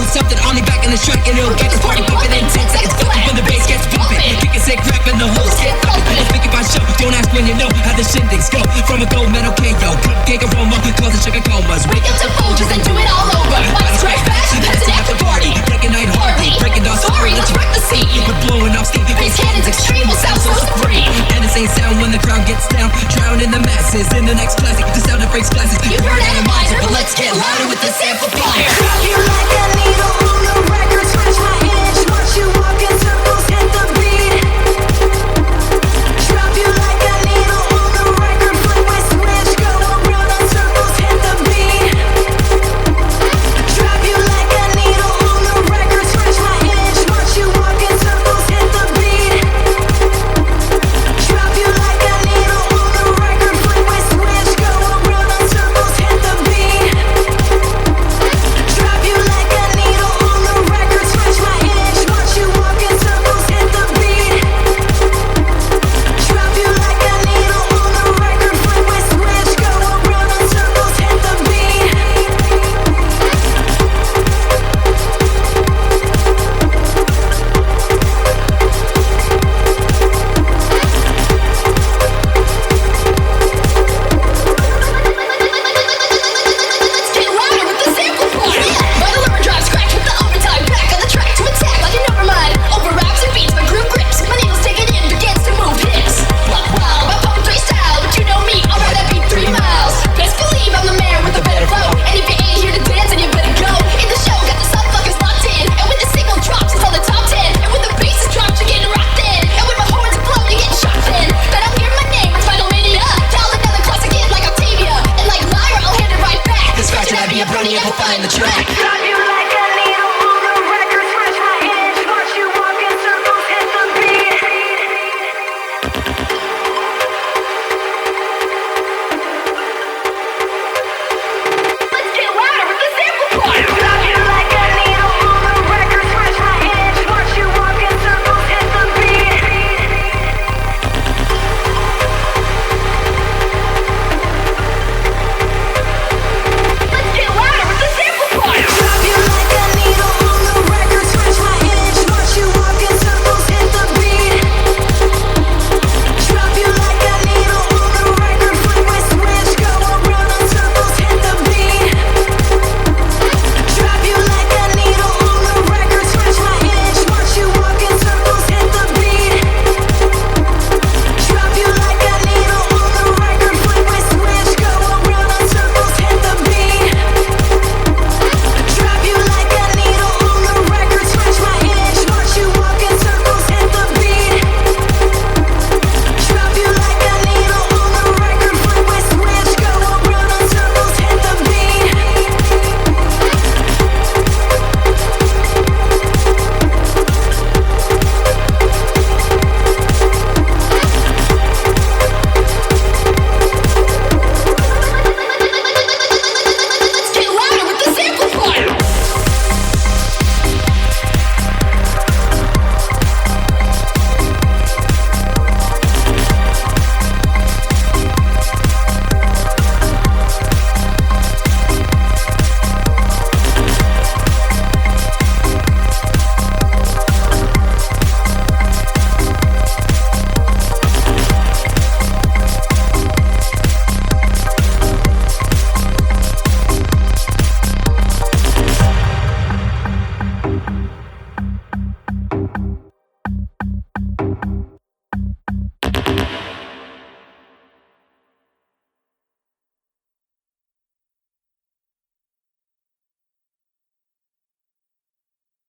do something on me back in the track, and it'll get this party bumping in 10 seconds flat. When the bass gets bumping, kick a sick rap and the hoes get thumping. Don't think about show, don't ask when you know how the shindigs go. From a gold medal KO, cupcake aroma, causing sugar comas. Wake up to Folgers and do it all over. Let's crash bash, that's an after party. Breaking night hardly, breaking down sorry, let's wreck the scene. We're blowing off steam, Bass cannons extreme will sound so supreme. and the same sound when the crowd gets down. Drowning the masses in the next classic, the sound that breaks glasses. You heard Atomizer, but let's get louder with this amplifier. Drop you like a needle on the record, scratch my itch. Watch you walk in circles, hit the beat. Drop you like a needle on the record, flip with switch, go around in circles, hit the beat. Drop you like a needle on the record, scratch my itch. Watch you walk in circles, hit the beat. Drop you like a needle on the record, flip with switch, go around in circles, hit the beat. Drop you like a needle on the record, scratch my itch. Watch you walk in circles, hit the beat. Drop you like a needle on the record, flip with switch, go around in circles, hit the beat. Let's get louder with this amplifier. Vital overdrive, scratch with the overtime. Back on the track to attack like an overmind. Over raps and beats, my groove grips. My needles take it in, begins to move hips. Wow, wow, my poetry style. But you know me, I'll ride that beat 3 miles. Best believe I'm the man with a better flow. And if you ain't here to dance, then you better go. In the show, got the suckfuckers locked in. And when the signal drops, it's on the top 10. And when the bass is dropped, you're getting rocked in. And when my horns blow, you get shocked in. But I'll hear my name, it's Vital Mania. Dial another classic hit like Octavia. And like Lyra, I'll hand it right back. The scratch and I be a brony amplifying the track. Drop you